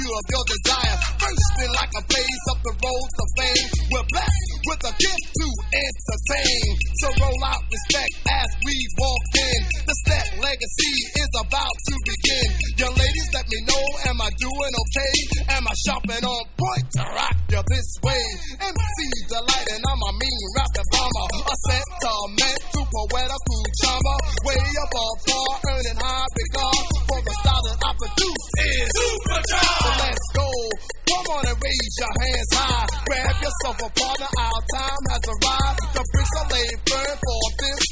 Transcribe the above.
pursuit of your desire. Thirsting like a blaze up the road to fame. We're blessed with a gift to entertain. So roll out respect as we walk in. The Step legacy is about to begin. Young ladies, let me know, am I doing okay? Am I sharpening on point to rock you this way? MC Delight and I'm a mean rapper bomber. A sentimental poetical charmer. Way above par, earning high regard for the style that I produce is Superjob. So let's go. Come on and raise your hands high. Grab yourself a partner, our time has arrived. The bricks are laid firm for this